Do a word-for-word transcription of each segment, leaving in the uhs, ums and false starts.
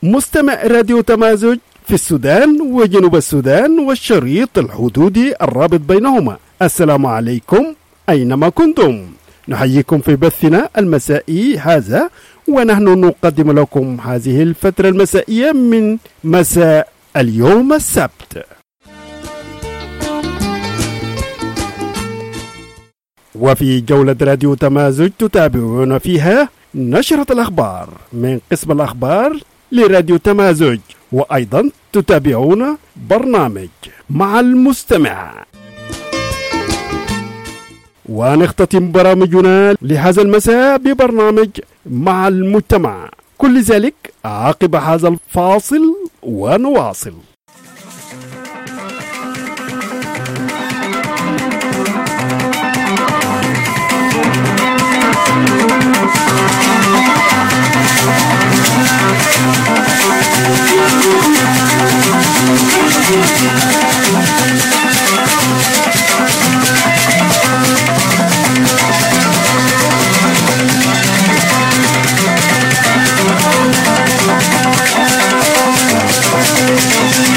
مستمع راديو تمازج في السودان وجنوب السودان والشريط الحدودي الرابط بينهما. السلام عليكم أينما كنتم، نحييكم في بثنا المسائي هذا، ونحن نقدم لكم هذه الفترة المسائية من مساء اليوم السبت. وفي جولة راديو تمازج تتابعون فيها نشرة الأخبار من قسم الأخبار لراديو تمازج، وأيضا تتابعون برنامج مع المستمع. ونختتم برامجنا لهذا المساء ببرنامج مع المجتمع، كل ذلك عقب هذا الفاصل ونواصل. We'll be right back.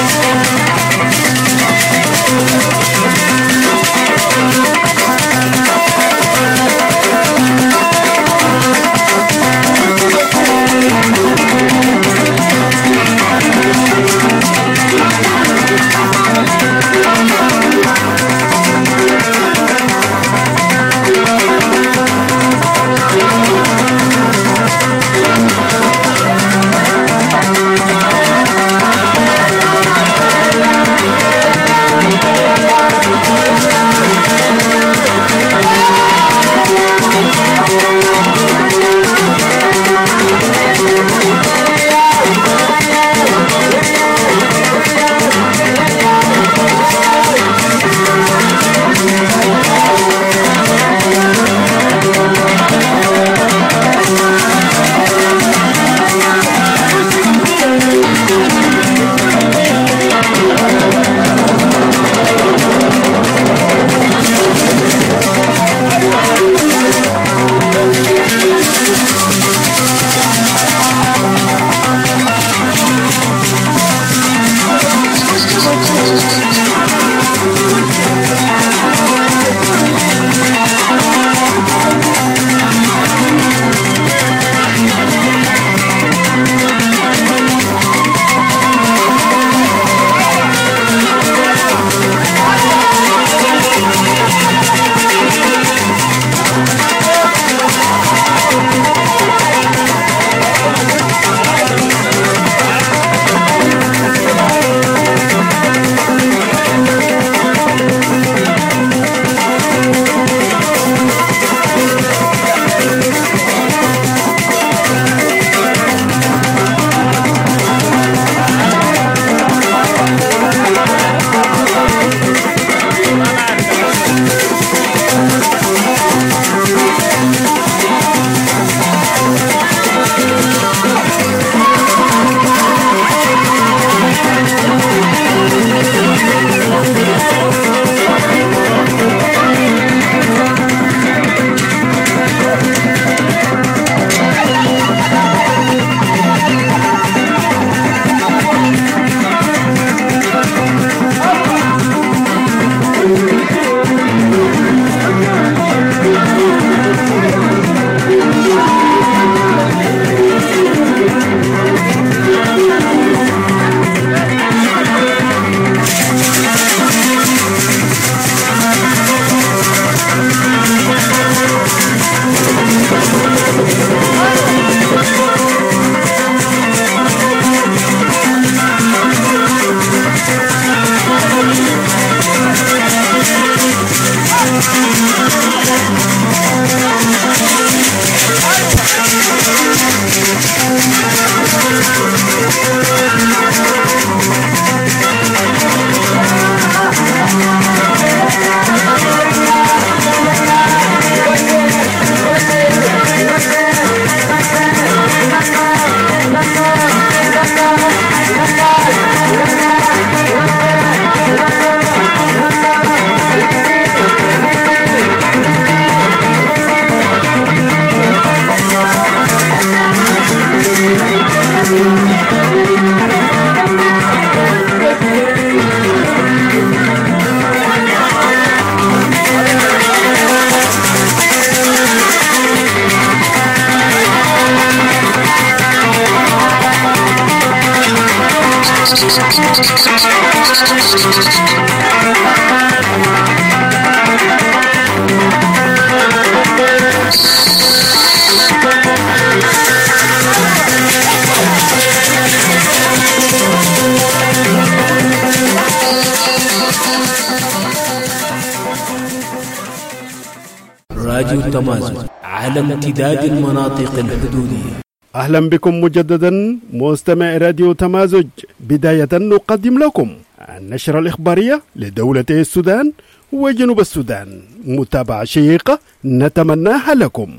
راديو تمازج على امتداد المناطق الحدودية. أهلا بكم مجددا مستمع راديو تمازج. بداية نقدم لكم النشرة الإخبارية لدولتي السودان وجنوب السودان، متابعة شيقة نتمناها لكم.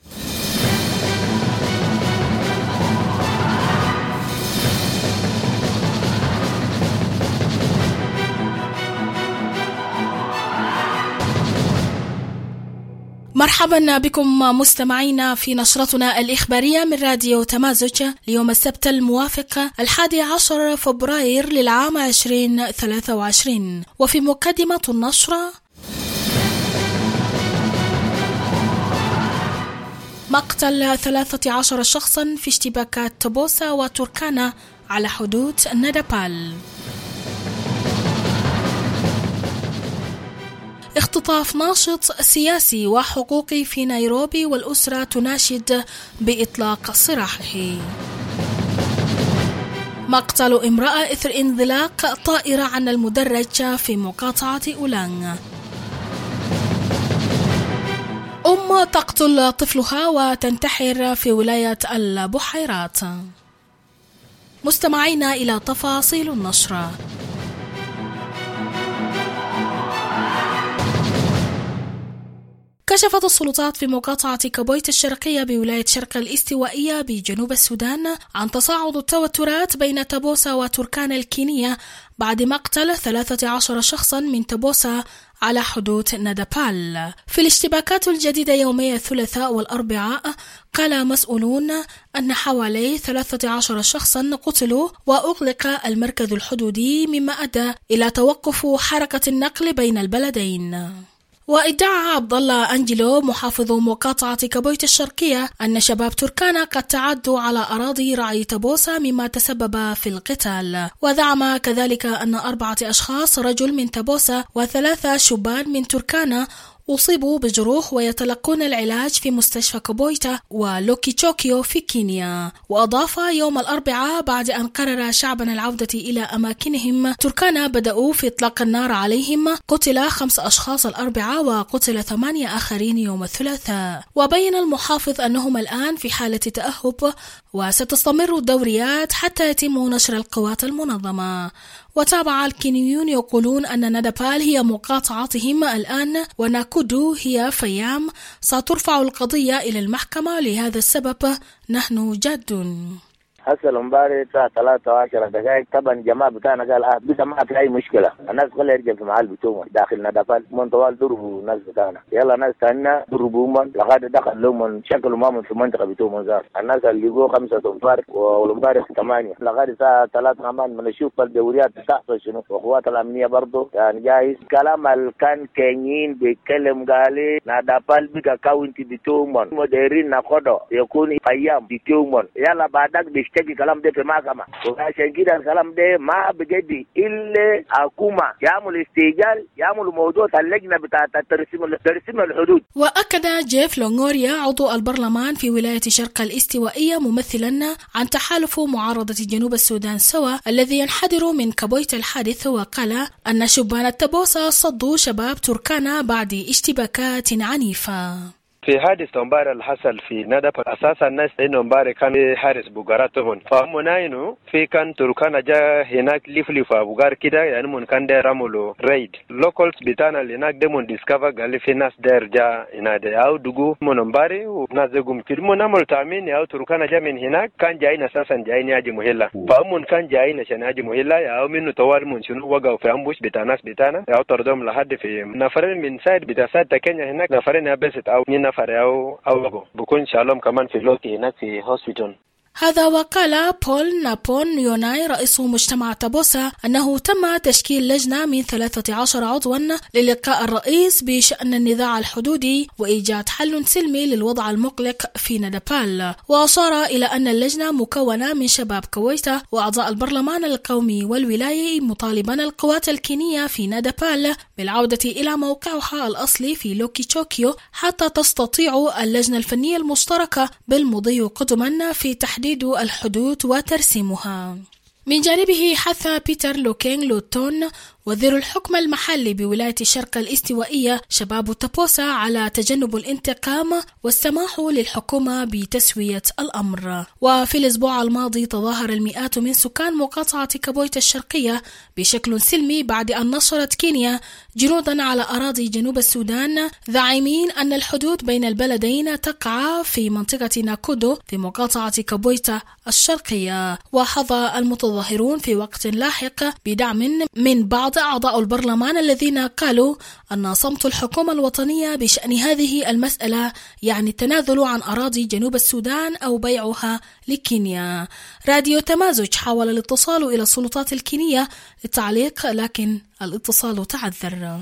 مرحبا بكم مستمعينا في نشرتنا الإخبارية من راديو تمازج ليوم السبت الموافق الحادي عشر فبراير للعام عشرين ثلاثة وعشرين. وفي مقدمة النشرة: مقتل ثلاثة عشر شخصا في اشتباكات توبوسا وتركانا على حدود نادابال. اختطاف ناشط سياسي وحقوقي في نيروبي والأسرة تناشد بإطلاق سراحه. مقتل امرأة إثر انزلاق طائرة عن المدرج في مقاطعة أولانغ. أم تقتل طفلها وتنتحر في ولاية البحيرات. مستمعينا إلى تفاصيل النشرة. كشفت السلطات في مقاطعة كابويت الشرقية بولاية شرق الاستوائية بجنوب السودان عن تصاعد التوترات بين توبوسا وتركانا الكينية بعد مقتل ثلاثة عشر شخصا من توبوسا على حدود نادابال. في الاشتباكات الجديدة يومي الثلاثاء والأربعاء قال مسؤولون أن حوالي ثلاثة عشر شخصا قتلوا وأغلق المركز الحدودي، مما أدى إلى توقف حركة النقل بين البلدين. وادعى عبد الله أنجلو محافظ مقاطعة كابويت الشرقية أن شباب تركانا قد تعدوا على أراضي رعي توبوسا مما تسبب في القتال. وزعم كذلك أن أربعة أشخاص، رجل من توبوسا وثلاثة شبان من تركانا، أصيبوا بجروح ويتلقون العلاج في مستشفى كابويتا ولوكيتشوكيو في كينيا. وأضاف يوم الأربعاء بعد أن قرر شعبنا العودة إلى أماكنهم، تركانا بدأوا في إطلاق النار عليهم. قتل خمس أشخاص الأربعاء وقتل ثمانية آخرين يوم الثلاثاء. وبين المحافظ أنهم الآن في حالة تأهب وستستمر الدوريات حتى يتم نشر القوات المنظمة. وتابع الكينيون يقولون أن نادابال هي مقاطعتهم الآن وناكودو هي فيام. سترفع القضية إلى المحكمة، لهذا السبب نحن جاد. حصل امبارح الساعة ثلاثة وعشرة دقائق. طبعا الجماعة بتاعنا قال اه بس ما في أي مشكلة، الناس خليها يرجع في محل بتوعهم داخل نادابال. من طوال ضربوا الناس بتاعنا، يلا ناس ثانية ضربوا من لغاية دخل لهم شكلوا معهم في المنطقة بتوعهم زار. الناس اللي جوا خمسة انفار والامبارح ثمانية لغاية الساعة ثلاثة كمان بنشوف الدوريات بتحصل شنو. واخوات الأمنية برضه يعني جايز كلام اللي كان كينيين بيتكلم قال نادابال بقى كاونتي بتوعهم مديرين ناخده يكون ايام بتوعهم. يلا بعدك تجي كلام ده في محكمة، وعشان كده الكلام ده ما بجدي إلا حكومة يعمل استئجال، يعمل موضوع اللجنة بتاعت ترسيم ترسيم الحدود. وأكد جيف لونغوريا عضو البرلمان في ولاية شرق الاستوائية ممثلا عن تحالف معارضة جنوب السودان سوا الذي ينحدر من كابويت الحادث، وقال أن شبان التبوسة صدوا شباب تركانا بعد اشتباكات عنيفة. في حادث امبارح اللي حصل في نادابال اساسا الناس انه امبارح كان حارس بوغاراتهم، فهم ناينو في كان تركانا جا هناك لفلف بوغار كده، يعني من كان داير عملوا ريد لوكالز بتاعنا اللي هناك ده من ديسكفر قال في ناس داير جا هنا ده او دغو من امبارح وناس دغم كده من عمل تامين او تركانا جا من هناك كان جايين اساسا جايين يجي مهله، فهم كان جايين عشان يجي مهله او منه طوال من شنو وقعوا في امبوش بتاع ناس بتاعنا او طردهم لحد في نفرين من سايد بتاع سايد كينيا هناك، نفرين بس او أو أو بكون شالوم كمان في لوكي هناك في هوسبيتال. هذا وقال بول نابون يوناي رئيس مجتمع توبوسا أنه تم تشكيل لجنة من ثلاثة عشر عضوا للقاء الرئيس بشأن النزاع الحدودي وإيجاد حل سلمي للوضع المقلق في نادابال. وأشار إلى أن اللجنة مكونة من شباب كويتا وأعضاء البرلمان القومي والولاية، مطالبا القوات الكينية في نادابال بالعودة إلى موقعها الأصلي في لوكيتشوكيو حتى تستطيع اللجنة الفنية المشتركة بالمضي قدما في تحديد الحدود وترسيمها. من جانبه حث بيتر لوكينغ لوتون وزير الحكم المحلي بولاية الشرق الاستوائية شباب تابوسا على تجنب الانتقام والسماح للحكومة بتسوية الأمر. وفي الأسبوع الماضي تظاهر المئات من سكان مقاطعة كابويتا الشرقية بشكل سلمي بعد أن نشرت كينيا جنودا على أراضي جنوب السودان زاعمين أن الحدود بين البلدين تقع في منطقة ناكودو في مقاطعة كابويتا الشرقية. وحظى المتظاهرون في وقت لاحق بدعم من بعض أعضاء البرلمان الذين قالوا أن صمت الحكومة الوطنية بشأن هذه المسألة يعني التنازل عن أراضي جنوب السودان أو بيعها لكينيا. راديو تمازج حاول الاتصال إلى السلطات الكينية للتعليق لكن الاتصال تعذر.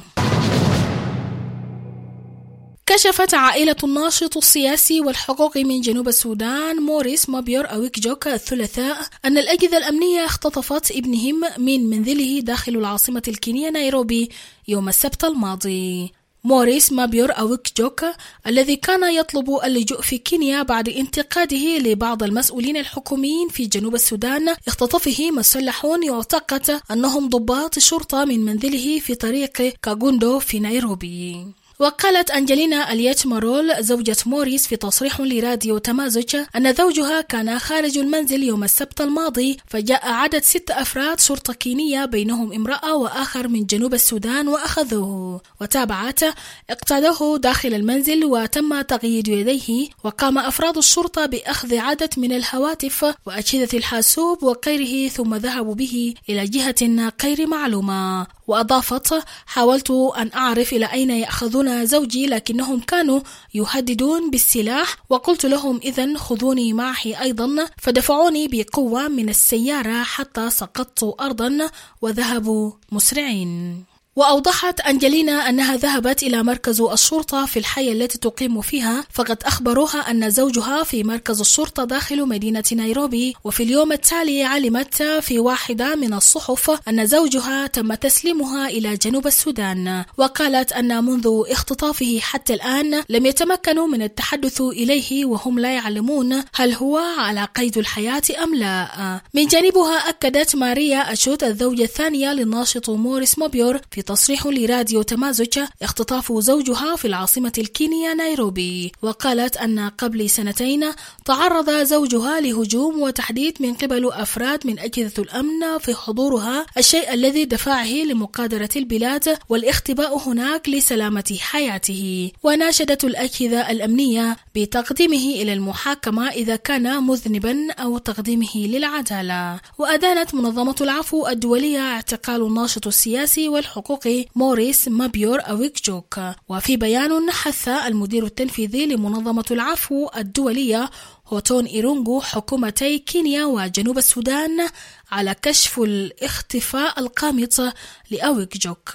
كشفت عائلة الناشط السياسي والحقوقي من جنوب السودان موريس مابيور أويك جوك الثلاثاء أن الأجهزة الأمنية اختطفت ابنهم من منزله داخل العاصمة الكينية نيروبي يوم السبت الماضي. موريس مابيور أويك جوك الذي كان يطلب اللجوء في كينيا بعد انتقاده لبعض المسؤولين الحكوميين في جنوب السودان اختطفه مسلحون يعتقد أنهم ضباط شرطة من منزله في طريق كاغوندو في نيروبي. وقالت أنجلينا اليات مارول زوجة موريس في تصريح لراديو تمازج أن زوجها كان خارج المنزل يوم السبت الماضي فجاء عدد ست أفراد شرطة كينية بينهم امرأة وآخر من جنوب السودان وأخذوه. وتابعت اقتادوه داخل المنزل وتم تقييد يديه. وقام أفراد الشرطة بأخذ عدد من الهواتف وأجهزة الحاسوب وغيره ثم ذهبوا به إلى جهة غير معلومة. وأضافت حاولت أن أعرف إلى أين يأخذون زوجي لكنهم كانوا يهددون بالسلاح وقلت لهم إذن خذوني معي أيضا فدفعوني بقوة من السيارة حتى سقطت أرضا وذهبوا مسرعين. وأوضحت أنجلينا أنها ذهبت إلى مركز الشرطة في الحي التي تقيم فيها فقد أخبروها أن زوجها في مركز الشرطة داخل مدينة نيروبي. وفي اليوم التالي علمت في واحدة من الصحف أن زوجها تم تسليمها إلى جنوب السودان. وقالت أن منذ اختطافه حتى الآن لم يتمكنوا من التحدث إليه وهم لا يعلمون هل هو على قيد الحياة أم لا. من جانبها أكدت ماريا أشوت الزوجة الثانية للناشط موريس مابيور في تصريح لراديو تمازج اختطاف زوجها في العاصمة الكينية نيروبي. وقالت أن قبل سنتين تعرض زوجها لهجوم وتحديد من قبل أفراد من أجهزة الأمن في حضورها الشيء الذي دفعه لمغادرة البلاد والاختباء هناك لسلامة حياته. وناشدت الأجهزة الأمنية بتقديمه إلى المحاكمة إذا كان مذنبا أو تقديمه للعدالة. وأدانت منظمة العفو الدولية اعتقال الناشط السياسي والحقوقي موريس مابيور أويك جوك. وفي بيان حث المدير التنفيذي لمنظمة العفو الدولية هوتون إيرونغو حكومتي كينيا وجنوب السودان على كشف الاختفاء القامت لأويك جوك.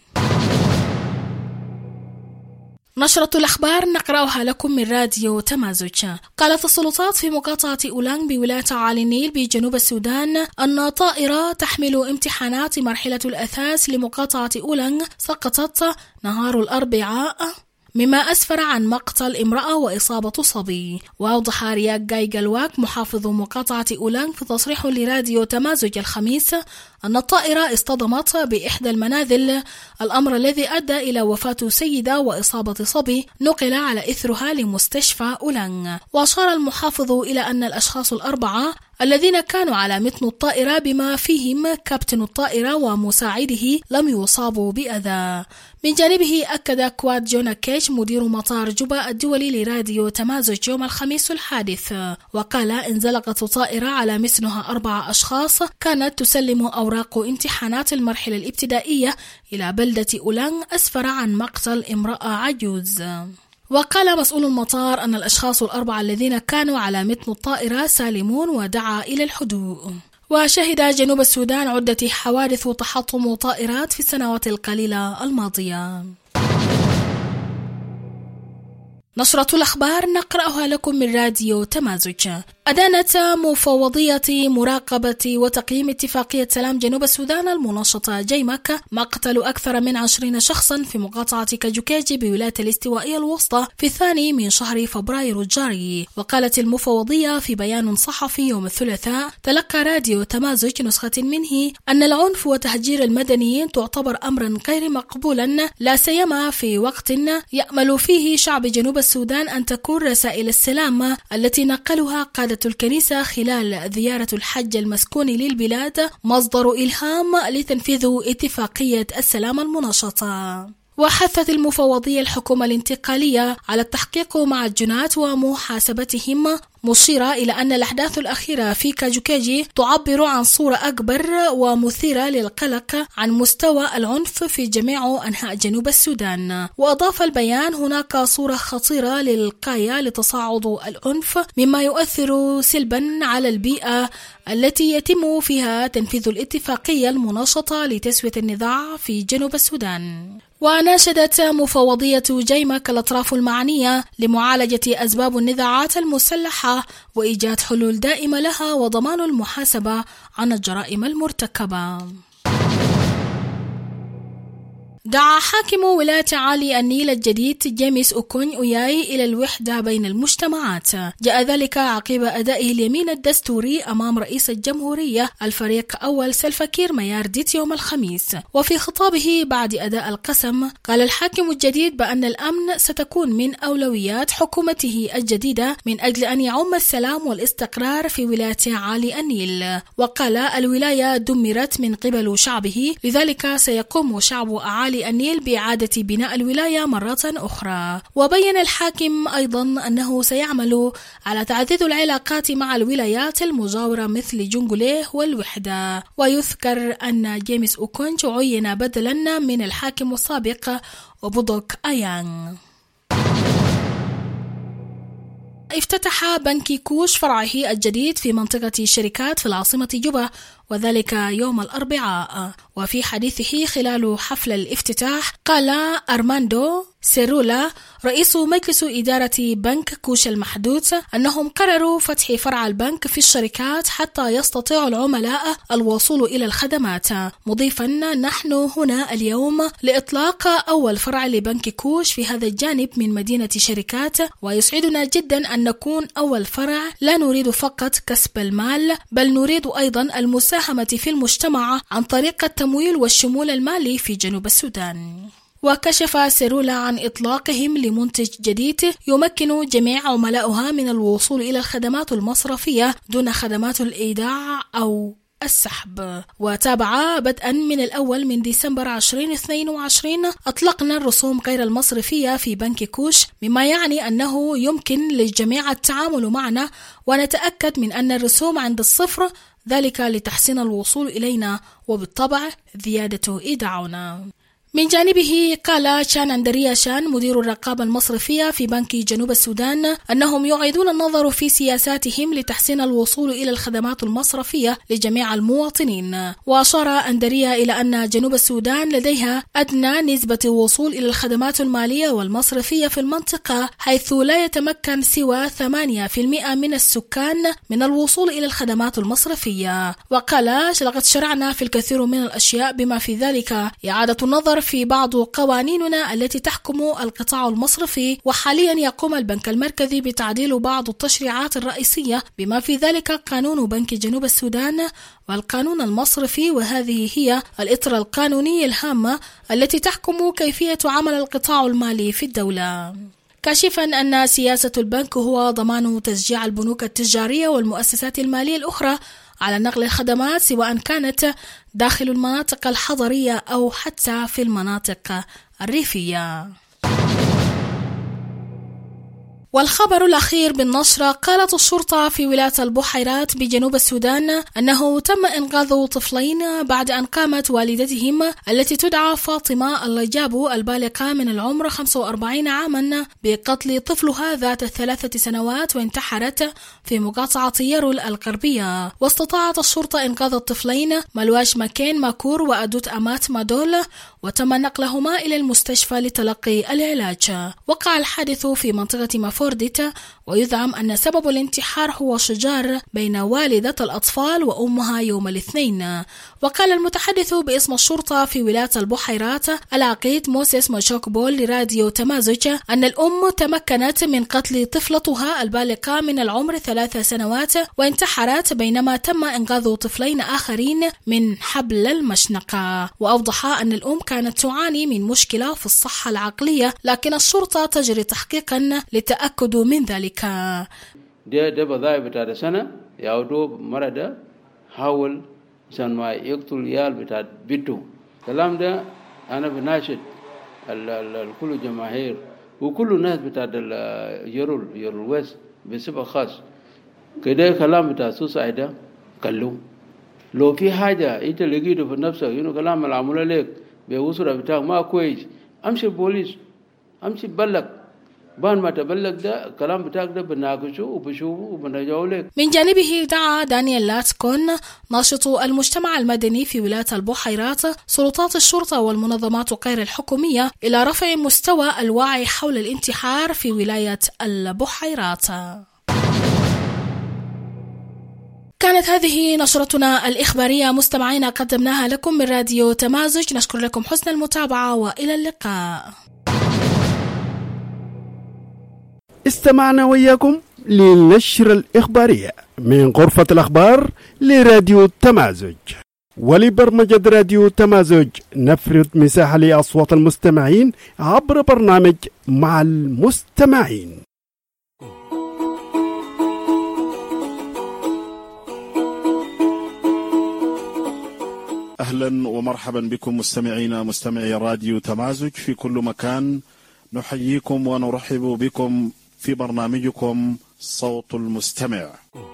نشرة الأخبار نقرأها لكم من راديو تمازج. قالت السلطات في مقاطعة أولانغ بولاية عالي النيل بجنوب السودان أن طائرة تحمل امتحانات مرحلة الأثاث لمقاطعة أولانغ سقطت نهار الأربعاء مما أسفر عن مقتل امرأة وإصابة صبي. وأوضح رياك جاي جلواك محافظ مقاطعة أولانغ في تصريح لراديو تمازج الخميس أن الطائرة اصطدمت بإحدى المنازل الأمر الذي أدى إلى وفاة سيدة وإصابة صبي نقل على إثرها لمستشفى أولانغ. وأشار المحافظ إلى أن الأشخاص الأربعة الذين كانوا على متن الطائرة بما فيهم كابتن الطائرة ومساعده لم يصابوا بأذى. من جانبه أكد كواد جونا كيش مدير مطار جوبا الدولي لراديو تمازج يوم الخميس الحادث وقال انزلقت طائرة على متنها أربعة أشخاص كانت تسلم أوراق امتحانات المرحلة الابتدائية إلى بلدة أولانغ أسفر عن مقتل امرأة عجوز. وقال مسؤول المطار أن الأشخاص الأربعة الذين كانوا على متن الطائرة سالمون ودعا إلى الهدوء. وشهد جنوب السودان عدة حوادث تحطم طائرات في السنوات القليلة الماضية. نشرة الأخبار نقرأها لكم من راديو تمازج. أدانت مفوضية مراقبة وتقييم اتفاقية سلام جنوب السودان المنشطة جيمك مقتل أكثر من عشرين شخصا في مقاطعة كاجوكاجي بولاية الاستوائية الوسطى في الثاني من شهر فبراير الجاري. وقالت المفوضية في بيان صحفي يوم الثلاثاء تلقى راديو تمازج نسخة منه أن العنف وتهجير المدنيين تعتبر أمرا غير مقبولا، لا سيما في وقت يأمل فيه شعب جنوب السودان أن تكون رسائل السلام التي نقلها قادة الكنيسة خلال زيارة الحج المسكون للبلاد مصدر إلهام لتنفيذ اتفاقية السلام المنشطة. وحثت المفوضية الحكومة الانتقالية على التحقيق مع الجناة ومحاسبتهم، مشيرة إلى أن الأحداث الأخيرة في كاجوكاجي تعبر عن صورة أكبر ومثيرة للقلق عن مستوى العنف في جميع أنحاء جنوب السودان. وأضاف البيان هناك صورة خطيرة للغاية لتصاعد العنف مما يؤثر سلبا على البيئة التي يتم فيها تنفيذ الاتفاقية المنشطة لتسوية النزاع في جنوب السودان. وناشدت مفوضية جيمك الأطراف المعنية لمعالجة أسباب النزاعات المسلحة وإيجاد حلول دائمة لها وضمان المحاسبة عن الجرائم المرتكبة. دعا حاكم ولاية عالي النيل الجديد جيمس أوكوني أوياي إلى الوحدة بين المجتمعات. جاء ذلك عقب أدائه اليمين الدستوري أمام رئيس الجمهورية الفريق أول سلفا كير ميارديت يوم الخميس. وفي خطابه بعد أداء القسم قال الحاكم الجديد بأن الأمن ستكون من أولويات حكومته الجديدة من أجل أن يعم السلام والاستقرار في ولاية عالي النيل. وقال الولاية دمرت من قبل شعبه، لذلك سيقوم شعب عالي النيل بإعادة بناء الولاية مرة أخرى. وبين الحاكم أيضا أنه سيعمل على تعزيز العلاقات مع الولايات المجاورة مثل جنجوليه والوحدة. ويذكر أن جيمس أوكوني عين بدلا من الحاكم السابق وبودوك أيان. افتتح بنك كوش فرعه الجديد في منطقة الشركات في العاصمة جوبا، وذلك يوم الأربعاء. وفي حديثه خلال حفل الافتتاح قال أرماندو سيرولا رئيس مجلس إدارة بنك كوش المحدود أنهم قرروا فتح فرع البنك في الشركات حتى يستطيع العملاء الوصول إلى الخدمات، مضيفا نحن هنا اليوم لإطلاق أول فرع لبنك كوش في هذا الجانب من مدينة شركات، ويسعدنا جدا أن نكون أول فرع. لا نريد فقط كسب المال بل نريد أيضا المساهمة في المجتمع عن طريق التمويل والشمول المالي في جنوب السودان. وكشف سيرولا عن إطلاقهم لمنتج جديد يمكن جميع عملائها من الوصول إلى الخدمات المصرفية دون خدمات الإيداع أو السحب. وتابع بدءا من الأول من ديسمبر ألفين واثنين وعشرين أطلقنا الرسوم غير المصرفية في بنك كوش، مما يعني أنه يمكن للجميع التعامل معنا ونتأكد من أن الرسوم عند الصفر، ذلك لتحسين الوصول إلينا وبالطبع زيادة إيداعنا. من جانبه قال شان أندريا شان مدير الرقابة المصرفية في بنك جنوب السودان أنهم يعيدون النظر في سياساتهم لتحسين الوصول إلى الخدمات المصرفية لجميع المواطنين. وأشار أندريا إلى أن جنوب السودان لديها أدنى نسبة وصول إلى الخدمات المالية والمصرفية في المنطقة، حيث لا يتمكن سوى ثمانية بالمئة من السكان من الوصول إلى الخدمات المصرفية. وقال لقد شرعنا في الكثير من الأشياء بما في ذلك إعادة النظر في بعض قوانيننا التي تحكم القطاع المصرفي، وحاليا يقوم البنك المركزي بتعديل بعض التشريعات الرئيسية بما في ذلك قانون بنك جنوب السودان والقانون المصرفي، وهذه هي الإطر القانوني الهامة التي تحكم كيفية عمل القطاع المالي في الدولة. كاشفا أن سياسة البنك هو ضمان تشجيع البنوك التجارية والمؤسسات المالية الأخرى على نقل الخدمات سواء كانت داخل المناطق الحضرية أو حتى في المناطق الريفية. والخبر الأخير بالنشرة، قالت الشرطة في ولاية البحيرات بجنوب السودان أنه تم إنقاذ طفلين بعد أن قامت والدتهم التي تدعى فاطمة اللجابو البالغة من العمر خمسة وأربعين عاما بقتل طفلها ذات الثلاثة سنوات وانتحرت في مقاطعة يرول الغربية. واستطاعت الشرطة إنقاذ الطفلين ملواش ماكين ماكور وأدوت أمات مادول، وتم نقلهما إلى المستشفى لتلقي العلاج. وقع الحادث في منطقة مافو فورديتا، ويزعم أن سبب الانتحار هو شجار بين والدة الأطفال وأمها يوم الاثنين. وقال المتحدث باسم الشرطة في ولاية البحيرات العقيد موسيس موشوكبول لراديو تمازج أن الأم تمكنت من قتل طفلتها البالغة من العمر ثلاث سنوات وانتحرت بينما تم إنقاذ طفلين آخرين من حبل المشنقة. وأوضح أن الأم كانت تعاني من مشكلة في الصحة العقلية، لكن الشرطة تجري تحقيقا للتأكد من ذلك. ده ده بضايع بتاع سنة يعودوا مرة حاول عشان ما يقتل يال بتاع بيته. كلام ده أنا بناشد الكل جماهير وكل الناس بتاع يرول يرول ويست بصفة خاص كده. كلام بتاع سوسايدا كلهم لو في حاجة أنت لقيته في نفسك إنه كلام العمل لك بوصرة بتاعك ما كويس، أمشي بوليس، أمشي بلغ، بان ما تبلغ ده كلام بتاعك ده بناقشه وبشوفه وبنرجعه لك. من جانبه دعا دانيال لاتكون ناشط المجتمع المدني في ولاية البحيرات سلطات الشرطة والمنظمات غير الحكومية إلى رفع مستوى الوعي حول الانتحار في ولاية البحيرات. كانت هذه نشرتنا الإخبارية مستمعينا قدمناها لكم من راديو تمازج. نشكر لكم حسن المتابعة وإلى اللقاء. استمعنا وياكم للنشرة الإخبارية من غرفة الأخبار لراديو تمازج. ولبرمجة راديو تمازج نفرض مساحة لأصوات المستمعين عبر برنامج مع المستمعين. أهلا ومرحبا بكم مستمعينا مستمعي راديو تمازج في كل مكان. نحييكم ونرحب بكم في برنامجكم صوت المستمع.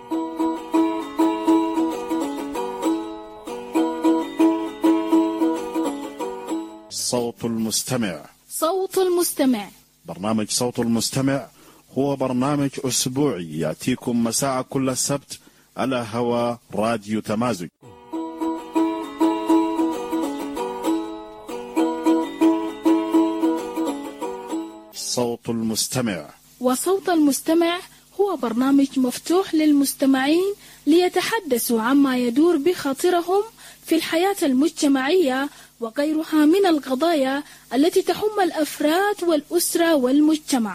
صوت المستمع صوت المستمع برنامج صوت المستمع هو برنامج أسبوعي يأتيكم مساء كل السبت على هوا راديو تمازج. صوت المستمع. وصوت المستمع هو برنامج مفتوح للمستمعين ليتحدثوا عما يدور بخاطرهم في الحياة المجتمعية وغيرها من القضايا التي تهم الأفراد والأسرة والمجتمع.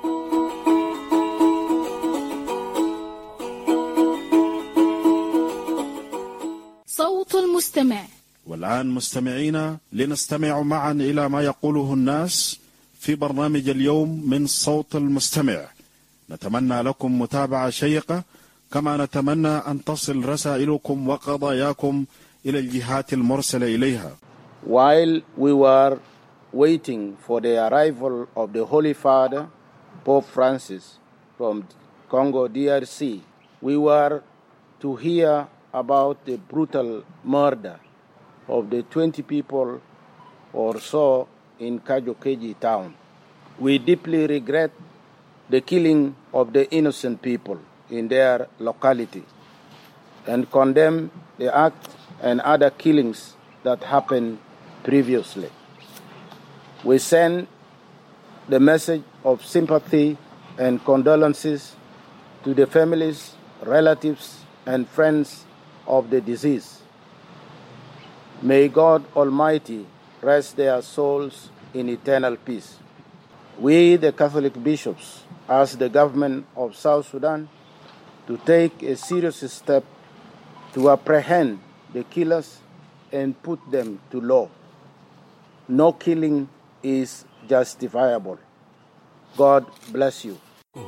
صوت المستمع. والآن مستمعينا لنستمع معا إلى ما يقوله الناس في برنامج اليوم من صوت المستمع. نتمنى لكم متابعة شيقة، كما نتمنى أن تصل رسائلكم وقضاياكم إلى الجهات المرسلة إليها. While we were waiting for the arrival of the Holy Father, Pope Francis, from Congo D R C, we were to hear about the brutal murder of the twenty people or so in Kajokeji town. We deeply regret the killing of the innocent people in their locality and condemn the act and other killings that happened previously. We send the message of sympathy and condolences to the families, relatives, and friends of the deceased. May God Almighty rest their souls in eternal peace. We, the Catholic bishops, ask the government of South Sudan to take a serious step to apprehend the killers and put them to law. No killing is justifiable. God bless you.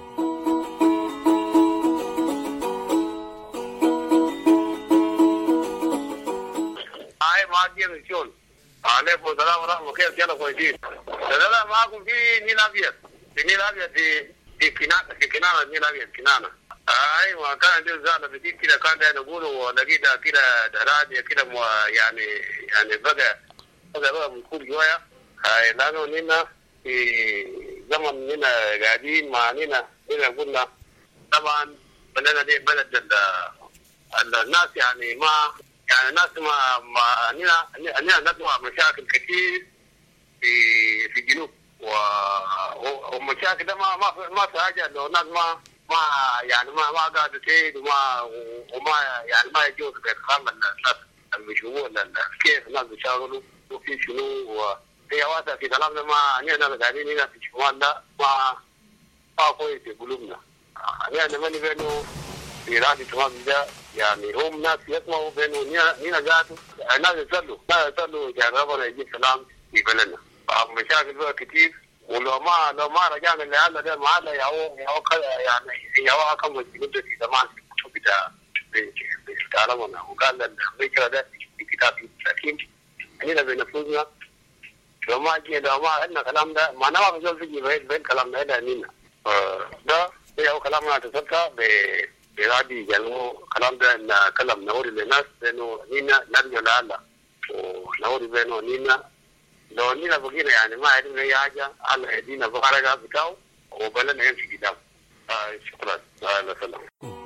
عليكم السلام ورحمة الله. كيف كانوا كويسين؟ لا معكم في نيل أبيض، في نيل أبيض في في كنانة في كنانة نيل أبيض كنانة. أيوة كان عندي زعل بديك كده، كان ده نقوله لقيت كده دراجة كده يعني يعني بقى بقى بقى بنقول جوايا. هاي لأنه نينا في زمن نينا قاعدين مع نينا نينا قلنا طبعا بلدنا دي بلد الناس يعني ما يعني الناس ما ما نينا نينا نسمع مشاكل كثير في في الجنوب ومشاكل ده ما ما ما في حاجه لو الناس ما ما يعني ما ما قاعده تزيد وما وما يعني ما يجوز بإكرام الناس المشهور كيف الناس بيشتغلوا وفي شنو وهي واضحه في كلامنا. ما نحن قاعدين هنا في الشمال ده ما ما كويس في قلوبنا. يعني ما نبينه في رادي الشمال ده يعني هم ناس يسمعوا بينه هنا ذاته الناس يصلوا لا يصلوا يعني ربنا يجيب سلام في بلدنا. مشاكل بقى كتير ولو ما لو ما رجعنا لهذا ده معنا يا هو يا هو يعني يا هو كم جبت في زمان في بتاع بتعلمنا وقال الفكره ده في كتاب لكن احنا بنفوزنا لو ما جي لو ما عندنا كلام ده ما نعرف نقول في بين بين كلام ده ده مين ده هو كلامنا تذكر ب برادي جنو كلام ده ان كلام نوري للناس انه هنا نرجع لله ونوري بينه هنا لو نينا بقينا يعني ما عندنا اي حاجه الله يدينا بخرجها بتاعه وبلنا يمشي قدام. آه شكرا. الله يسلمك.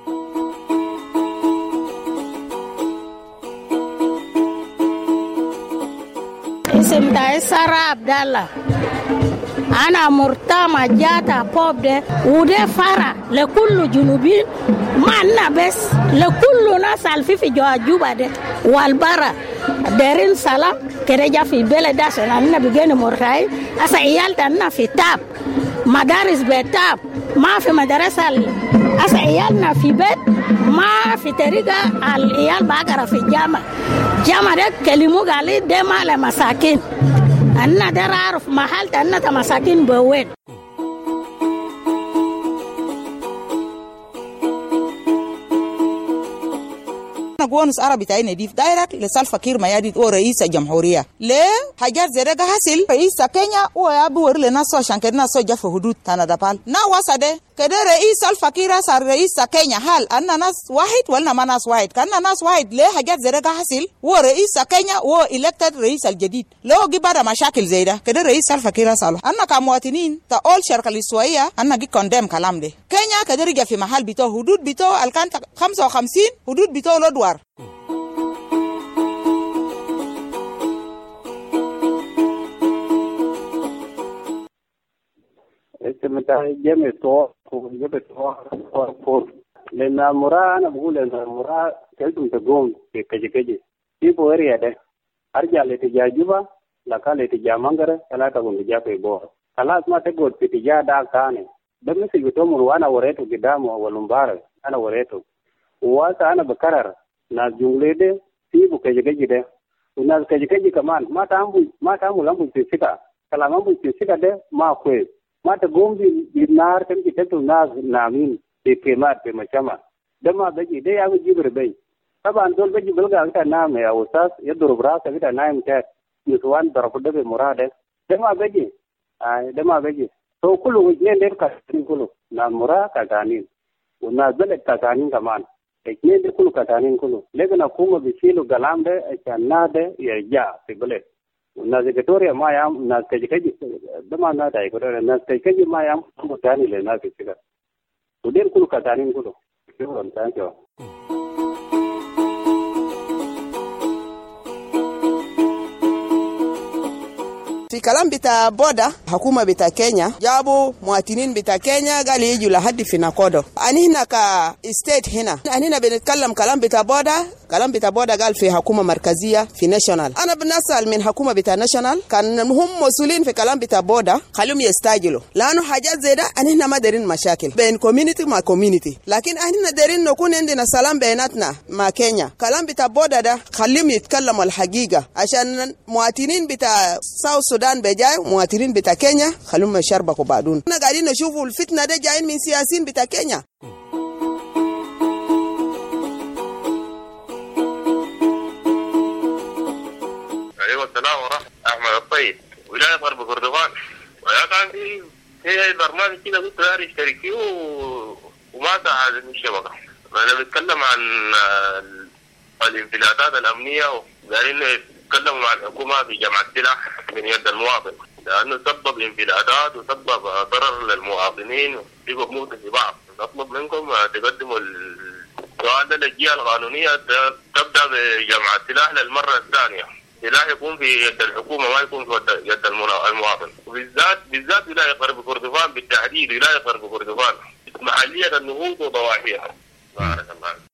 اسم ده سارة عبد الله. أنا مرتمى جاتا بوب ده وده فرع لكل جنوبين ما لنا بس لكل ناس الفي في جوا جوبا ده والبرا دارين سلام كده جا في بلد عشان أنا بيجينا مرتاي أسا عيال تنا في تاب مدارس بتاب ما في مدرسة أسا عيالنا في بيت ما في طريقة العيال بقرا في الجامعة جامعة ده كلموا قالي ده مال مساكين أنا ده عارف محل أنا مساكين بوين. جوانس عربي تاعي نديف دايركت لسالفة كير مياديد او رئيس الجمهورية ليه حاجات زي ده حاصل رئيس كينيا ويابور لناس عشان كده ناس جا في حدود تنادبال نا واسده كده رئيس الفقير صار رئيس كينيا هل أن ناس واحد ولا ما ناس واحد كان ناس واحد ليه حاجات زي ده حاصل ورئيس كينيا هو إلكتد رئيس الجديد لو جي بعد مشاكل زي ده كده رئيس الفقير صار أنا كمواطنين تا أول شرق الإسوائية أنا جي كوندم كلام ده كينيا كده رجع في محل بتاعه حدود بتاعه الكان خمسة وخمسين حدود بتاعه لدوار. متى جمع طوق وجمع طوق فور لأن مرا أنا بقول إن مرا كلتم تقوم في كذي كذي في بوري هذا أرجع لتجاجبا لكان لتجا مانغرة كلا تقوم تجا في بور خلاص ما تقول في تجا دا كاني بس يقولون مروانا وريتو قدام ولمبار أنا وريتو واسا أنا بكرر ناس جملة ده في بكذي كذي ده وناس كذي كذي كمان ما تعمل ما تعمل لامو تسيكا كلا لامو تسيكا ده ما كويس ما تقوم بالنار كم كتبوا ناس نامين في كمات في مجتمع دما بيجي ده يا جبر بي طبعا دول بيجي بلغا كده نام يا أستاذ يضرب راسه كده نايم كده نسوان ضرب ده بمراده دما بيجي آه دما بيجي تو كله وجنين ده كاتين كله نام مراد كاتانين وناس بلد كاتانين كمان اثنين ده كله كاتانين كله لكن أقوم بيشيلوا كلام ده عشان ناده يرجع في بلد والناس كتوريا ما يام ناس كذي كذي دما نادا يقولون ناس كذي كذي ما يام متاني لناس كذا ودين كله كاتانين كله شكرا ثانك في كلام بتاع بودا حكومة بتاع كينيا جابوا مواطنين بتاع كينيا قال يجوا لحد في ناكودو أنا هنا كستيت هنا أنا هنا بنتكلم كلام بتاع بودا كلام بتاع بودا قال في حكومة مركزية في ناشونال أنا بنسأل من حكومة بتاع ناشونال كان هم مسؤولين في كلام بتاع بودا خليهم يستعجلوا لأنه حاجات زي ده أنا هنا ما دارين مشاكل بين كوميونيتي مع كوميونيتي لكن أنا دارين نكون عندنا سلام بيناتنا مع كينيا كلام بتاع بودا ده خليهم يتكلموا الحقيقة عشان مواطنين بتاع ساوث السودان بجاي مواطنين بتاع كينيا خلوهم يشربكوا بعدون احنا قاعدين نشوفوا الفتنه ده جايين من سياسيين بتاع كينيا. عليكم السلام ورحمه احمد الطيب ولايه غرب كردفان ويا كان في هي برنامج كده قلت له اشترك فيه وما ساعدني الشبكه. انا بتكلم عن الانفلاتات الامنيه وقاعدين تكلموا مع الحكومة بجمع السلاح من يد المواطن لأنه سبب انفلاتات وسبب ضرر للمواطنين ويبقوا موت في بعض. نطلب منكم تقدموا السؤال ده للجهة القانونية تبدأ بجمع السلاح للمرة الثانية سلاح يكون في يد الحكومة ما يكون في يد المواطن، وبالذات بالذات ولاية غرب كردفان بالتحديد، ولاية غرب كردفان محلية النهوض وضواحيها. بارك الله.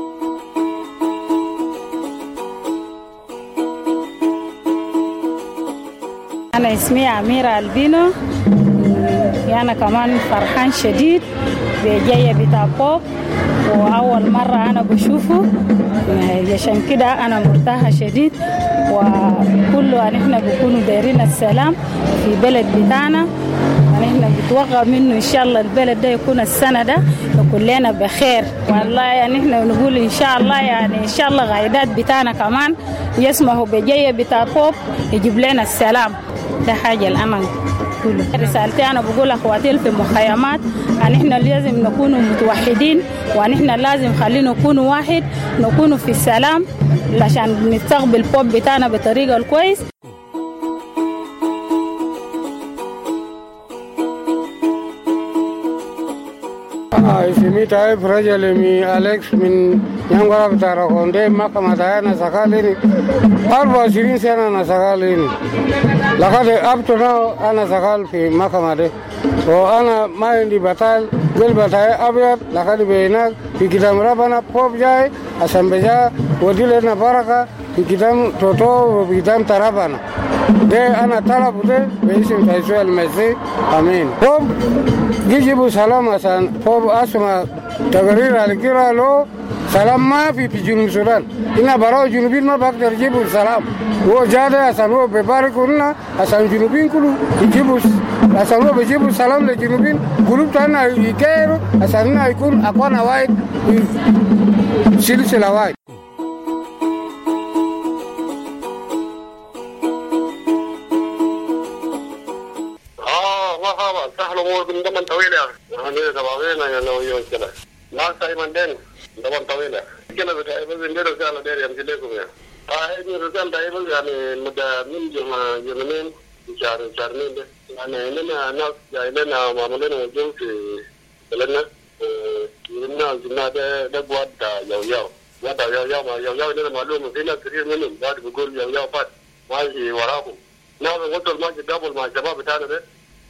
أنا اسمي أميرة البينو، أنا كمان فرحان شديد بجاية بتاع بوب، وأول مرة أنا بشوفه، عشان كده أنا مرتاحة شديد، وكله أن إحنا بيكونوا دايرين السلام في بلد بتاعنا، أن إحنا بتوقع منه إن شاء الله البلد ده يكون السنة ده كلنا بخير. والله يعني إحنا نقول إن شاء الله، يعني إن شاء الله غايدات بتاعنا كمان يسمحوا بجاية بتاع بوب يجيب لنا السلام. ده حاجة الأمل كله. رسالتي أنا بقول أخواتي في المخيمات أن إحنا لازم نكونوا متوحدين، وأن إحنا لازم خلينا نكونوا واحد، نكونوا في السلام عشان نستقبل بوب بتاعنا بطريقة الكويس. اسمي تايب رجل مي أليكس من ينغرا بتاع راكوندي محكمة أنا سكاليني أربعة وعشرين سنة أنا سكاليني لقد أبتنا أنا سكال في محكمة دي، وأنا ما عندي بطال قل بطاي أبيض لقد بيناك في كتاب ربنا بوب جاي عشان بجا ودي لنا بركة في كتاب توتو وفي كتاب ترابنا ده أنا طلب ده باسم يسوع المسيح آمين. بوب يجيبوا سلام عشان بوب أسمع تقرير على كيرا له سلام ما في في جنوب السودان، إن براو جنوبين ما بقدر يجيبوا السلام، هو جاده عشان هو ببارك لنا عشان جنوبين كله يجيبوا عشان هو بيجيبوا السلام للجنوبين، قلوب تاعنا يكيروا عشان يكون أقوانا واحد سلسلة واحد. الأمور من زمن طويل يا أخي، أنا سبعين أنا لو يوم كذا، لا ساي من دين زمن طويل يا، كنا بتاعي بس ندير رسالة دير يوم كذا كم يا، هاي دي رسالة داي بس يعني مدة من جم جمين شهر شهرين ده، يعني لنا ناس جاي لنا معمولين وجوم في بلدنا، لنا جمنا ده ده قوات ياو ياو، قوات ياو ياو ما ياو ياو لنا معلومة في ناس كثير منهم قاعد بيقول ياو ياو فات ما يجي وراهم، ناس وصل ما جدابوا مع الشباب بتاعنا ده.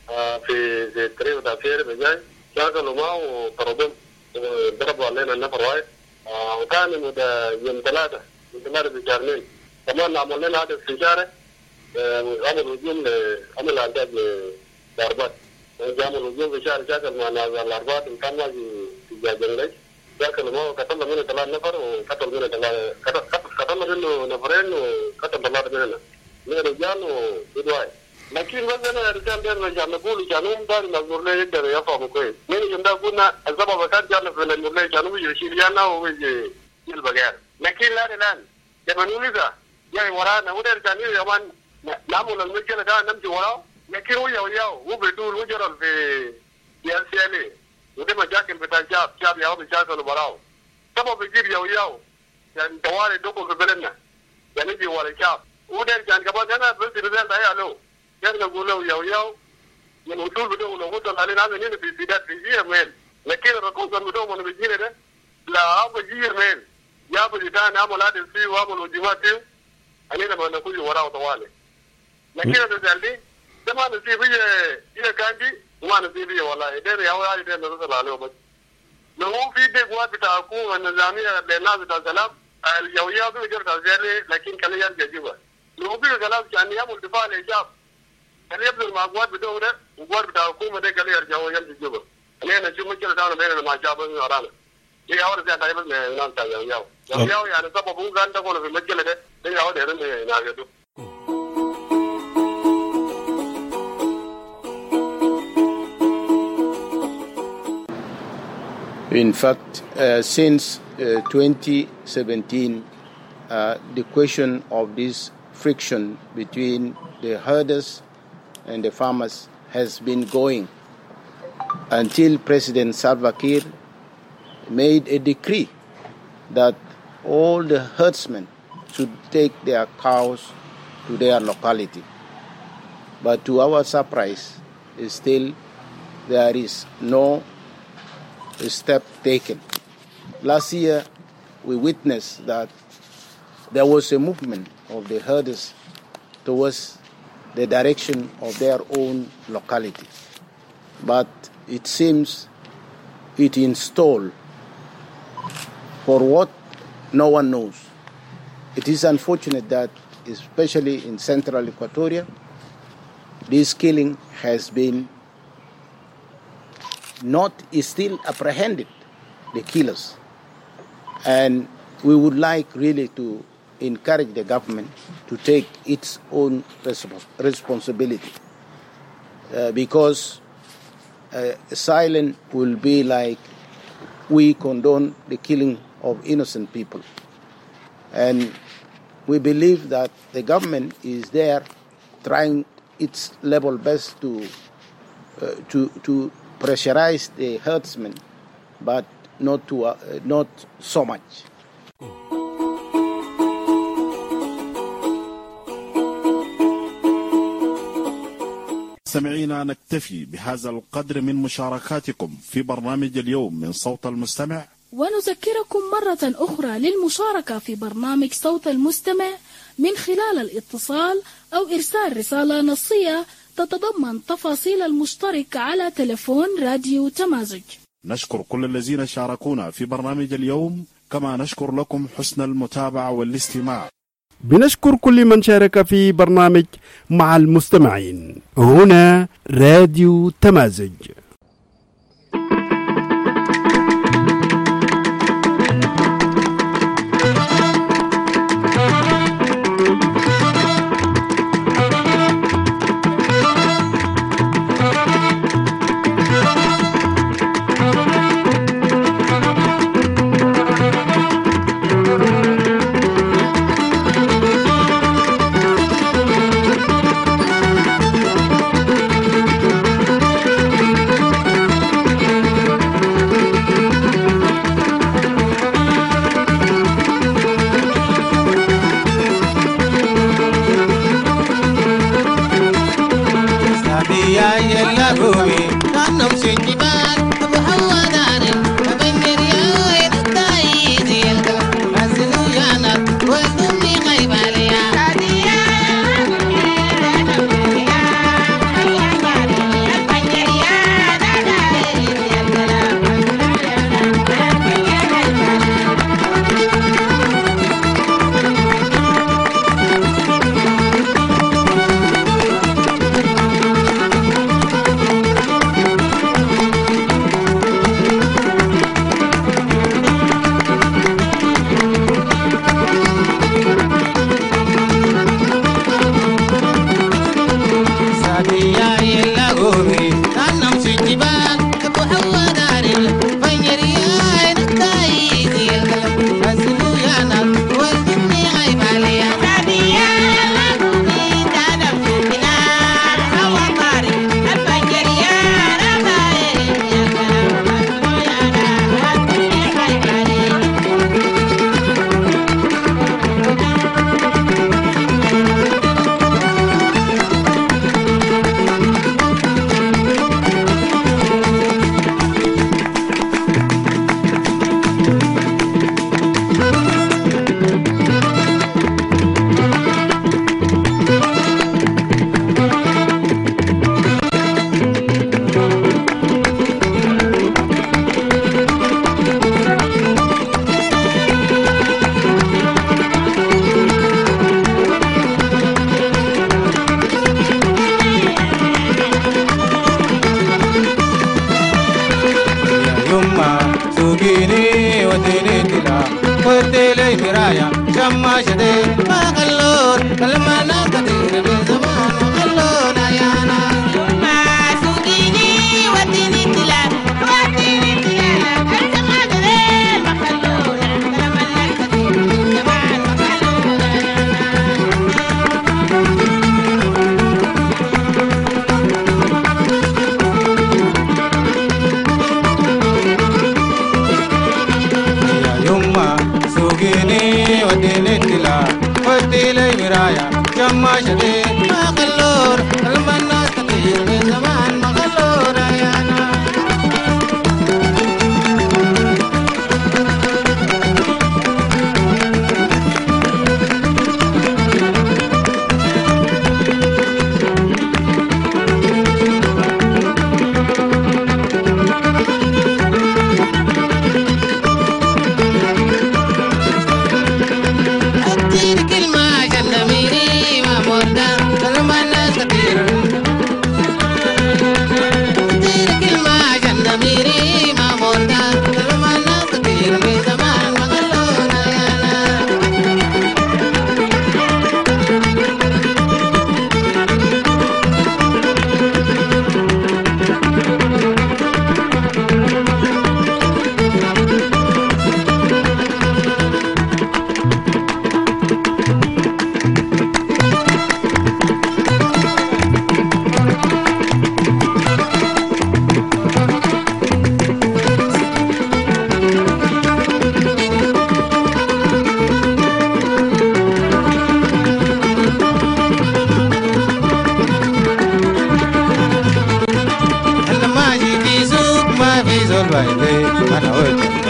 في في الطريق بتاع فير بجاي شغلوا معه وطردوهم ضربوا علينا النفر واحد، وكان يوم ثلاثة يوم ثلاثة بشهرين كمان عملوا لنا هذا الشارع، عملوا هجوم عمل عداد للضربات، عملوا هجوم في شارع شاكل مع الضربات كان ماشي في جنجليش شاكلوا معه قتلنا منه ثلاث نفر وقتل منه ثلاث قتلنا منه نفرين وقتل ثلاثة مننا من رجال وبدواي. لكن مثلا رجال ده رجال نقول جانوم ده نقول له يقدر يفهم كويس، من يوم ده قلنا السبب كان جانا في نقول له جانوم يشيل جانا ويجي البقال، لكن لا الآن جبنوا لذا جاي ورانا وده رجالين يومان نعمل المشكلة ده نمشي وراه، لكن هو ياو ياو هو بدول وجرال في يالسيالي وده مشاكل بتاع شاب شاب ياو مشاكل وراه، سبب يجيب ياو ياو يعني تواري دوكو في بلدنا يعني يجي ورا شاب وده رجال كمان أنا بس رجال ده يالو كان يقولوا ياو ياو يعني وصول بدو لو وصل علينا هذا نين في بداية في جير ميل، لكن الرقم بدو من بيجينا ده لا أبو جير ميل يا أبو جدان أمول هذا الشيء وأمول وجماعة علينا ما نقول وراه طوالي، لكن هذا جالي ده ما نسيب هي هي كاندي وما نسيب هي والله ده ياو هذا ده نرسل عليه بس لو في دقوات بتاعكم النظامية للناس بتاع السلام الياو ياو بيجر تزالي لكن كان يرجع جوا لو بيجر كلام كان يعمل دفاع للشعب كان يبذل مع قوات بدورة وقوات بتاع الحكومة ده كان يرجعوا يمشي جوا، لأن نشوف مشكلة تاعنا بيننا مع الشعب من ورانا. هي أول زي دايما من نان تاع ياو ياو ياو ياو يعني سببه كان تقول في المشكلة ده ده ياو ده ده ناقده. In fact, uh, since uh, twenty seventeen, uh, the question of this friction between the herders and the farmers has been going until President Salva Kiir made a decree that all the herdsmen should take their cows to their locality. But to our surprise, still there is no step taken. Last year, we witnessed that there was a movement of the herders towards the direction of their own locality. But it seems it installed for what no one knows. It is unfortunate that, especially in central Equatoria, this killing has been not is still apprehended, the killers. And we would like really to encourage the government to take its own resp- responsibility uh, because uh, silence will be like we condone the killing of innocent people. And we believe that the government is there trying its level best to uh, to to pressurize the herdsmen, but not to uh, not so much. مستمعينا نكتفي بهذا القدر من مشاركاتكم في برنامج اليوم من صوت المستمع، ونذكركم مرة أخرى للمشاركة في برنامج صوت المستمع من خلال الاتصال أو إرسال رسالة نصية تتضمن تفاصيل المشترك على تلفون راديو تمازج. نشكر كل الذين شاركونا في برنامج اليوم، كما نشكر لكم حسن المتابعة والاستماع. بنشكر كل من شارك في برنامج مع المستمعين. هنا راديو تمازج.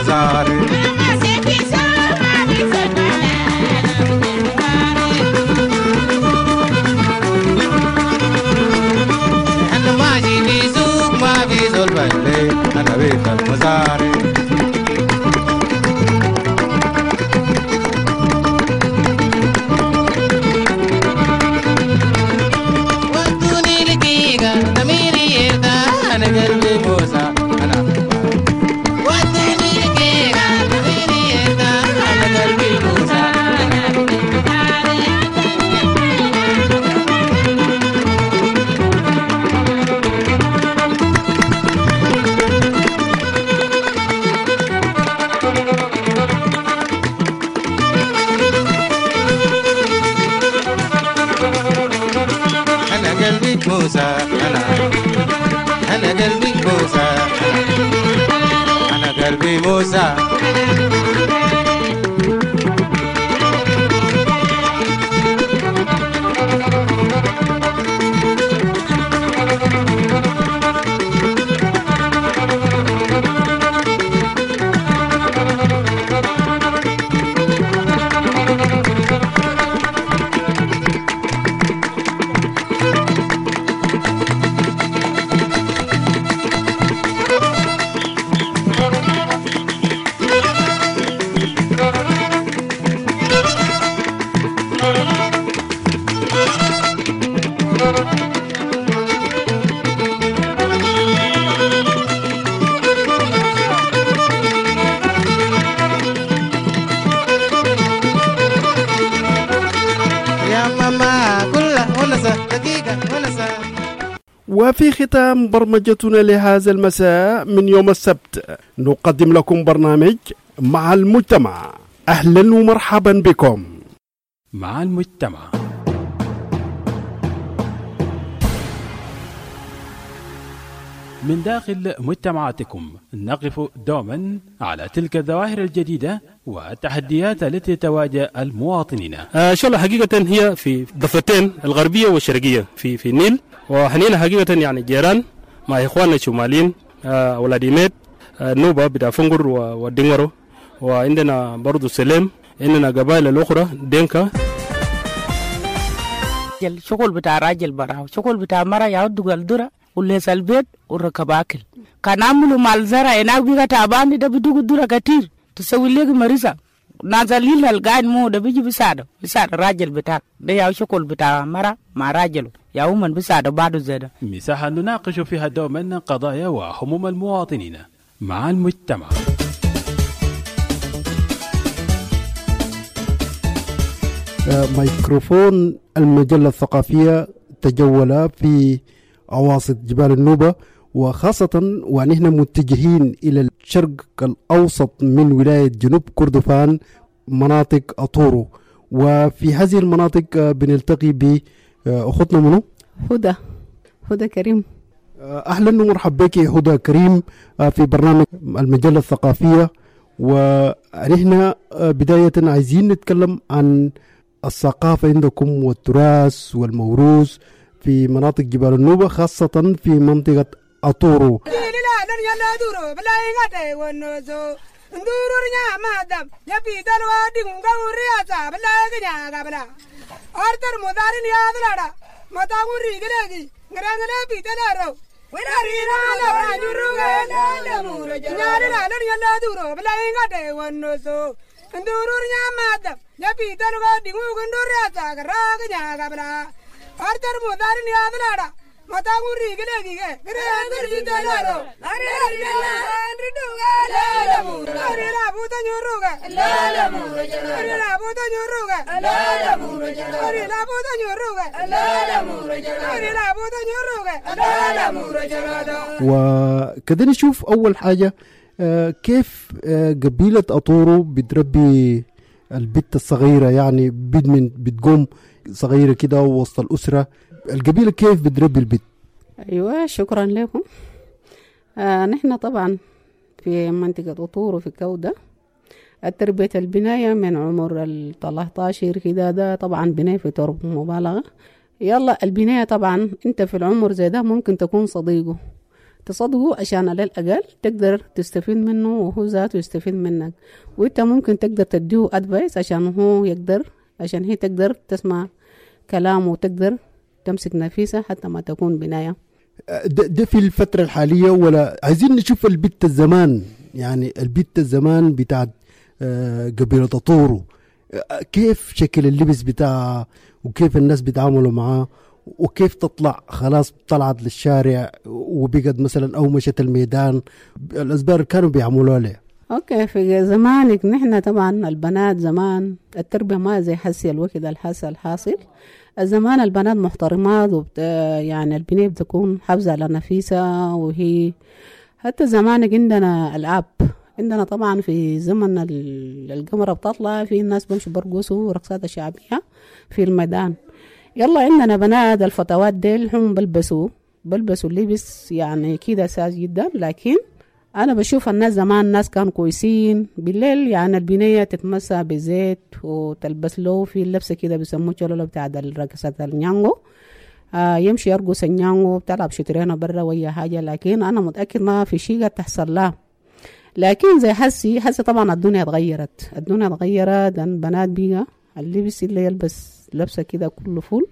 المزاري أنا ماشي في سوق ما في زول بلي أنا بيت المزاري موسى أنا أنا قلبي موسى أنا قلبي موسى وفي ختام برمجتنا لهذا المساء من يوم السبت نقدم لكم برنامج مع المجتمع. أهلا ومرحبا بكم مع المجتمع. من داخل مجتمعاتكم نقف دوما على تلك الظواهر الجديدة والتحديات التي تواجه المواطنين. آه شاء الله حقيقة هي في ضفتين الغربية والشرقية في في النيل، وحنينا حقيقة يعني جيران مع إخواننا الشماليين آه ولاديميت آه نوبة بتاع فنجر ودينغرو، وعندنا برضو سلام، عندنا قبائل الأخرى دينكا. الشغل بتاع راجل براو، شغل بتاع مرة يعود الدرة وليس البيت وركب أكل. كان عملوا مال زرع هناك بيجا تعبان ده بدوق الدرة كتير تسوي لك مريضة نازلين القاعد مو ده بيجي بيساعده بيساعد الراجل بتاعك ده يا شغل بتاع مرة مع راجله يا ومن بيساعده بعده زيادة. مساحة نناقش فيها دوما قضايا وهموم المواطنين مع المجتمع. ميكروفون المجلة الثقافية تجول في أواسط جبال النوبة، وخاصة ونحن متجهين إلى الشرق الأوسط من ولاية جنوب كردفان مناطق أطورو. وفي هذه المناطق بنلتقي بأخوتنا منو؟ هدى هدى كريم. أهلا ومرحبا بك هدى كريم في برنامج المجلة الثقافية. ونحن بداية عايزين نتكلم عن الثقافة عندكم والتراث والموروث في مناطق جبال النوبة، خاصة في منطقة أطورو. Arthur Mudarin Yadana, Mataguri Gilegi, Grand Vitalaro, Arena Buta Nuruga, Arena Buta Nuruga, Arena Buta Nuruga, Arena Buta Nuruga. وكده نشوف أول حاجة كيف قبيلة أطورو بتربي البت الصغيرة، يعني بد من بتقوم صغيرة كده وسط الأسرة. القبيلة كيف بتربي البيت؟ أيوة شكرا لكم. آه نحن طبعا في منطقة أطورو في كودة التربية البناية من عمر الثلاثة عشر كده، ده طبعا بناية في ترب مبالغة. يلا البناية طبعا انت في العمر زي ده ممكن تكون صديقه، تصدقوا عشان على الأقل تقدر تستفيد منه وهو ذاته يستفيد منك، وانت ممكن تقدر تديه أدفايس عشان هو يقدر، عشان هي تقدر تسمع كلامه وتقدر تمسك نفسها حتى ما تكون بناية. ده, ده في الفترة الحالية، ولا عايزين نشوف البيت الزمان، يعني البيت الزمان بتاع قبيلة طورو، كيف شكل اللبس بتاعها وكيف الناس بيتعاملوا معاه وكيف تطلع خلاص طلعت للشارع وبقت مثلا أو مشت الميدان، الأسباب كانوا بيعملوا عليه. اوكي في زمانك نحن طبعا البنات زمان التربية ما زي حسي الوقت الحاسة الحاصل. الزمان البنات محترمات وبت... يعني البنية بتكون حافظة على نفسها، وهي حتى زمانك عندنا الألعاب، عندنا طبعا في زمن القمرة بتطلع في الناس بمشوا برقصوا رقصات شعبية في الميدان. يلا عندنا بنات الفتوات ديل هم بلبسوا بلبسوا اللبس يعني كده ساس جدا، لكن أنا بشوف الناس زمان الناس كانوا كويسين. بالليل يعني البنية تتمسى بزيت وتلبس له في اللبسة كده بيسموه شلولو بتاع الرقصة النيانغو، آه يمشي يرقص النيانغو بتلعب شترينة برا ويا حاجة، لكن أنا متأكد ما في شيء تحصل له. لكن زي حسي حسي طبعا الدنيا اتغيرت، الدنيا اتغيرت، البنات بيها اللبس اللي يلبس لبسة كده كله فول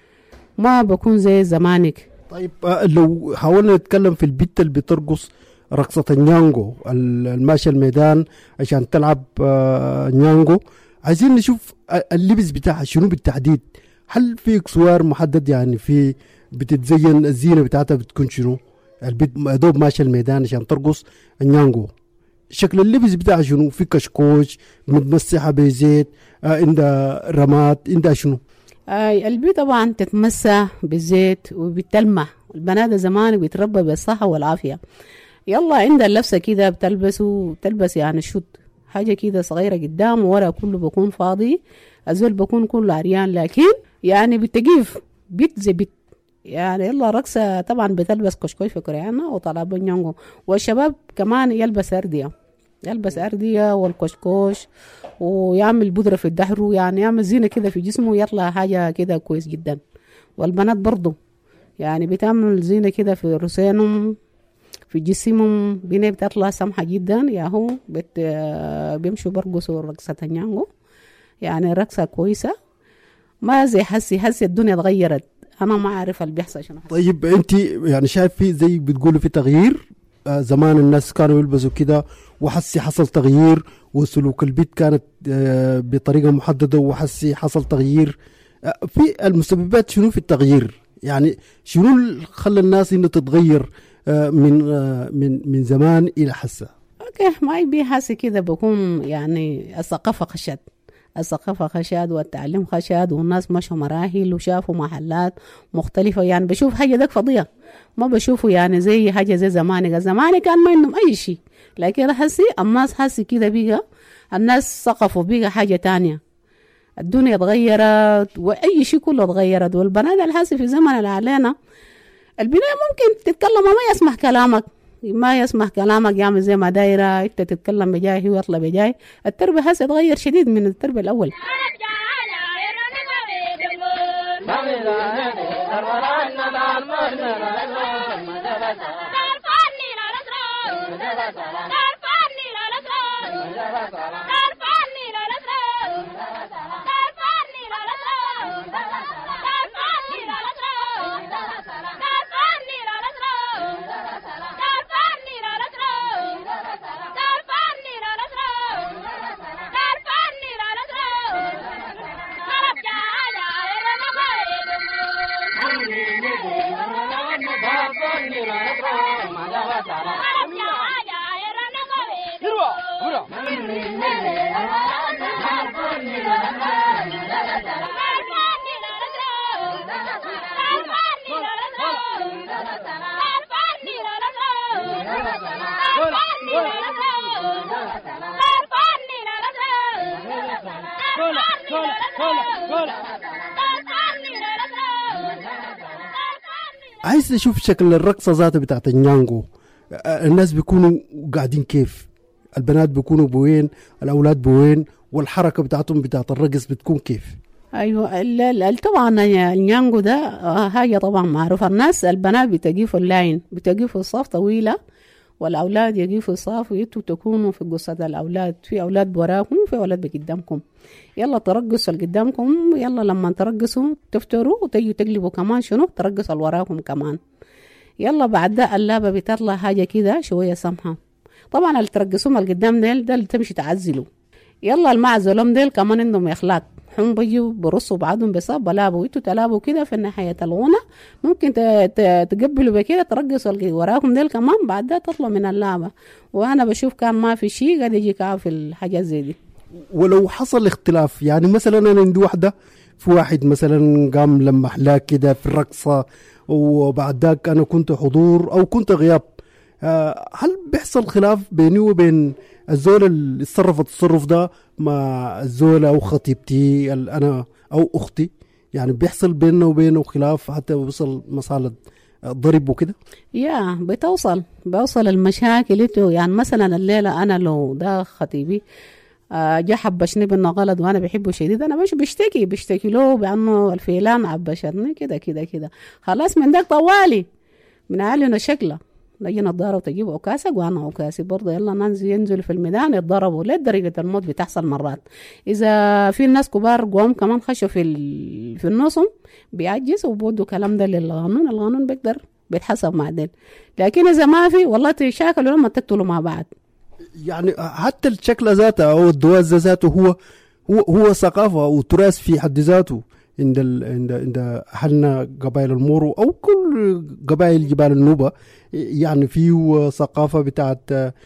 ما بكون زي زمانك. طيب لو حاولنا نتكلم في البيت اللي بترقص رقصة النيانغو الماشي الميدان عشان تلعب نيانغو، عايزين نشوف اللبس بتاعها شنو بالتحديد، هل في اكسوار محدد يعني في بتتزين الزينة بتاعتها بتكون شنو؟ البيت دوب ماشي الميدان عشان ترقص النيانغو، شكل اللبس بتاعها شنو؟ في كشكوش متمسحة بزيت، عندها رماد، عندها شنو؟ اي البيت طبعا تتمسح بالزيت وبتلمح. البنات زمان بيتربى بالصحة والعافية. يلا عندها اللبسة كده بتلبسه بتلبس يعني شد حاجة كده صغيرة قدام ورا كله بكون فاضي، الزول بكون كله عريان، لكن يعني بتجيف بيت زي بيت يعني. يلا رقصة طبعا بتلبس كشكوش في كريانا وطلاب نيانغو، والشباب كمان يلبس أردية يلبس أردية والكشكوش ويعمل بودرة في الدهر، يعني يعمل زينة كده في جسمه يطلع حاجة كده كويس جدا. والبنات برضو يعني بتعمل زينة كده في رسينهم في جسمهم، بنية بتطلع سمحة جدا، يا هو بت... بيمشوا برقصوا رقصة النيانغو، يعني رقصة كويسة ما زي حسي حسي الدنيا اتغيرت، أنا ما أعرف اللي بيحصل شنو. طيب أنت يعني شايف في زي بتقولوا في تغيير؟ آه زمان الناس كانوا يلبسوا كده وحسي حصل تغيير، وسلوك البيت كانت آه بطريقة محددة وحسي حصل تغيير. آه في المسببات شنو في التغيير؟ يعني شنو اللي خلى الناس إنه تتغير آه من آه من من زمان إلى حسا؟ أوكي ما يبي حاسي كده بكون يعني الثقافة خشد الثقافة خشاد والتعليم خشاد، والناس مشوا مراحل وشافوا محلات مختلفة. يعني بشوف حاجة دك فضية ما بشوفه يعني زي حاجة زي زمانك. زمانك كان ما عندهم أي شيء، لكن حسي الناس حسي كده بيها الناس ثقفوا بيها حاجة تانية. الدنيا اتغيرت وأي شيء كله اتغيرت. والبنات الحاسي في زمن اللي علينا البناء ممكن تتكلم وما يسمح كلامك ما يسمح كلامك يعمل زي ما دايرة انت تتكلم بجاي هو يطلع بجاي. التربية هسه تغير شديد من التربية الأول. عايز اشوف شكل الرقصه ذاته بتاعت النيانغو. الناس بيكونوا قاعدين كيف، البنات بيكونوا بوين، الاولاد بوين، والحركه بتاعتهم بتاعت الرقص بتكون كيف؟ ايوه ال- ال- طبعا النيانجو ده آه، حاجه طبعا معروفه. الناس البنات بتقيفوا اللاين، بتقيفوا الصف طويله، والاولاد يقيفوا الصف، وانتوا تكونوا في قصه الاولاد، في اولاد وراكم وفي اولاد بقدامكم. يلا ترقصوا اللي قدامكم، يلا لما ترقصوا تفتروا وتجوا تقلبوا كمان شنو ترقصوا اللي وراكم كمان. يلا بعد ده اللعبه بتطلع حاجه كده شويه سمحه. طبعا اللي ترقصوهم اللي قدام ديل ده اللي تمشي تعزلوا. يلا المعزلهم ديل كمان عندهم اخلاق، هم بيجوا برصوا بعضهم بصاب بلابوا، انتوا تلابوا كده في ناحيه الغنى، ممكن ت- ت- تقبلوا بكده ترقصوا اللي وراكم ديل كمان، بعد ده تطلعوا من اللعبه. وانا بشوف كان ما في شيء قاعد يجي كعب في الحاجات زي دي. ولو حصل اختلاف، يعني مثلا انا عندي واحده، في واحد مثلا قام لمح لها كده في الرقصه، وبعد ذاك انا كنت حضور او كنت غياب، آه، هل بيحصل خلاف بيني وبين الزول اللي تصرف التصرف ده مع الزول او خطيبتي ال- انا او اختي؟ يعني بيحصل بيننا وبينه خلاف حتى بيوصل مسألة ضرب وكده؟ يا بتوصل بوصل المشاكل. انتوا يعني مثلا الليله انا لو ده خطيبي آه، جا حبشني بانه غلط وانا بحبه شديد، انا مش بشتكي بشتكي له بانه الفيلان عبشتني كده كده كده، خلاص من داك طوالي من علينا شكله نجي نتضارب وتجيب عكاسك وانا عكاسي برضه، يلا ننزل ينزل في الميدان يتضربوا لدرجه الموت بتحصل مرات. اذا في الناس كبار قوم كمان خشوا في ال... في النصم بيعجز وبودوا كلام ده للقانون، القانون بيقدر بيتحسب مع دين. لكن اذا ما في والله تشاكلوا لما تقتلوا مع بعض. يعني حتى الشكل ذاته او الدواز ذاته هو هو هو ثقافه وتراث في حد ذاته عند ال... عند عند اهلنا قبائل المورو او كل قبائل جبال النوبه. يعني في ثقافه بتاعت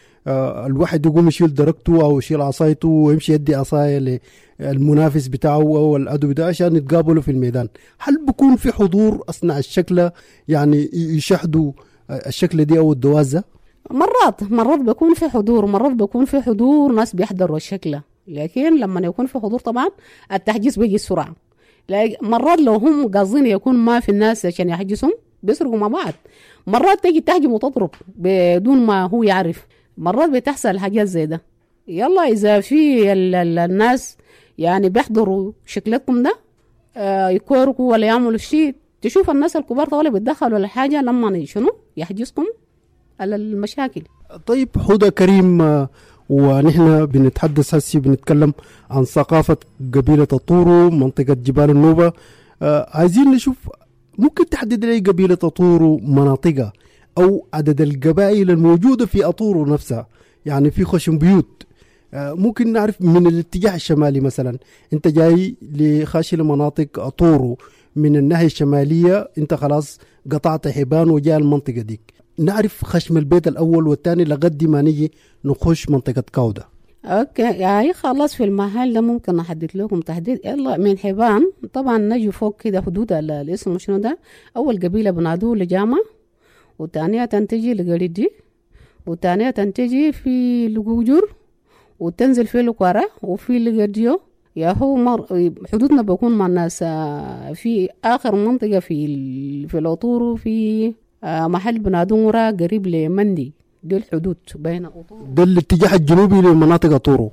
آه، الواحد يقوم يشيل درجته او يشيل عصايته ويمشي يدي عصايه للمنافس بتاعه او العدو بتاعه عشان يتقابلوا في الميدان. هل بيكون في حضور اثناء الشكله يعني يشاهدوا الشكل دي او الدوازه؟ مرات مرات بيكون في حضور، مرات بيكون في حضور ناس بيحضروا الشكله، لكن لما يكون في حضور طبعا التحجيز بيجي بسرعه. مرات لو هم قاصدين يكون ما في الناس عشان يحجزهم بيسرقوا مع بعض، مرات تيجي تهجم وتضرب بدون ما هو يعرف، مرات بتحصل حاجات زي ده. يلا اذا في ال ال الناس يعني بيحضروا شكلكم ده آه يكوركوا ولا يعملوا شيء، تشوف الناس الكبار طوالي بيتدخلوا لحاجه لما شنو يحجزكم على المشاكل. طيب حوده كريم، آه، ونحن بنتحدث هسي بنتكلم عن ثقافة قبيلة الطورو منطقة جبال النوبة. آه عايزين نشوف، ممكن تحدد لي قبيلة الطورو مناطقها أو عدد القبائل الموجودة في أطورو نفسها؟ يعني في خشم بيوت، آه ممكن نعرف من الاتجاه الشمالي مثلا أنت جاي لخاشي لمناطق أطورو من الناحية الشمالية، أنت خلاص قطعت حبان وجاء المنطقة ديك، نعرف خشم البيت الأول والثاني لغد ما نيجي نخش منطقة كاودا. اوكي يعني خلاص في المحل ده ممكن احدد لكم تحديد. يلا من حبان طبعا نجي فوق كده حدود ال- الاسم شنو ده، اول قبيله بنادوه لجامع، وثانيه تنتجي لقريدي، وثانيه تنتجي في لقوجر، وتنزل في لقوارة وفي لقديو. يا هو مر... حدودنا بيكون مع الناس آه، في اخر منطقه في ال... في الاطورو في آه، محل بنادوره قريب لمندي، دي الحدود بين أطورو. ده الاتجاه الجنوبي لمناطق أطورو.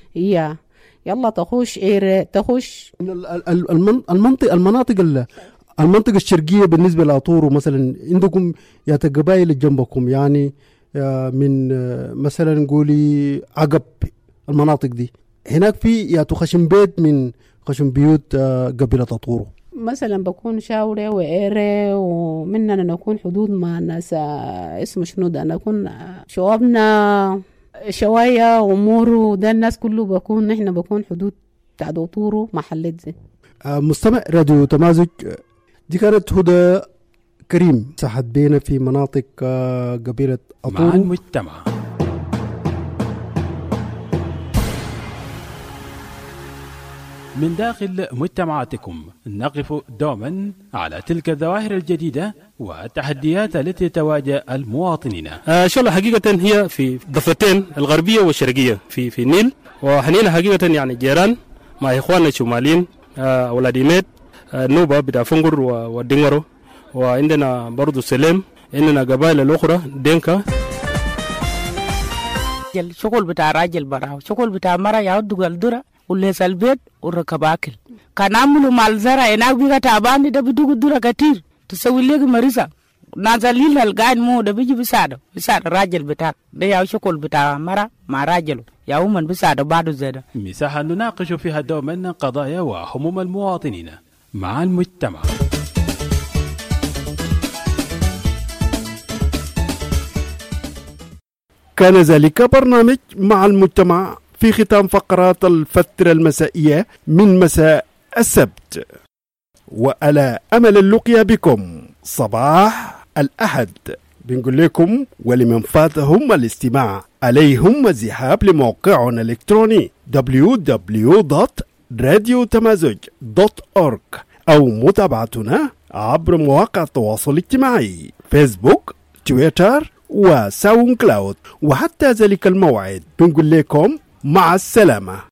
هي يلا تخش إير تخش المن... المنطقة المناطق ال... المنطقة الشرقية بالنسبة لأطورو مثلا عندكم يا قبائل اللي جنبكم، يعني آه، من آه، مثلا نقولي عقب المناطق دي، هناك في يا خشم بيت من خشم بيوت آه، قبيلة أطورو. مثلا بكون شاورة وإيرة، ومننا نكون حدود مع الناس آه، اسمه شنو ده، نكون آه، شوابنا شوية ومورو، ده الناس كله بكون نحن بكون حدود بتاع دوطورو محلات زي. آه، مستمع راديو تمازج، آه، دي كانت هدى كريم ساحت بينا في مناطق آه، قبيلة أطورو مع المجتمع. من داخل مجتمعاتكم نقف دوما على تلك الظواهر الجديدة والتحديات التي تواجه المواطنين. آه شغلة حقيقة هي في ضفتين الغربية والشرقية في في النيل، وحنينا حقيقة يعني جيران مع إخواننا الشماليين، آه أولاد إيميد، آه نوبة بتاع فنقر والدنغرو، وعندنا برضو سليم، عندنا قبائل الأخرى دينكا. شغل بتاع راجل براه، شغل بتاع مرة يعود قلدرة وليس البيت وركب أكل. كان عملوا مال زرع هناك بيجا تعبان ده بدو دورة كتير تسوي ليه مريضة نازلين القاعد مو ده بيجي بيساعده بيساعد الراجل بتاعك ده يا شكل بتاع مرة مع راجله يا ومن بيساعده بعده زيادة. مساحة نناقش فيها دوما قضايا وهموم المواطنين مع المجتمع. كان ذلك برنامج مع المجتمع في ختام فقرات الفترة المسائية من مساء السبت، وعلى أمل اللقيا بكم صباح الأحد. بنقول لكم ولمن فاتهم الاستماع عليهم الذهاب لموقعنا الإلكتروني دبليو دبليو دوت راديو تمازج دوت أورج أو متابعتنا عبر مواقع التواصل الاجتماعي فيسبوك، تويتر وساوند كلاود. وحتى ذلك الموعد بنقول لكم مع السلامة.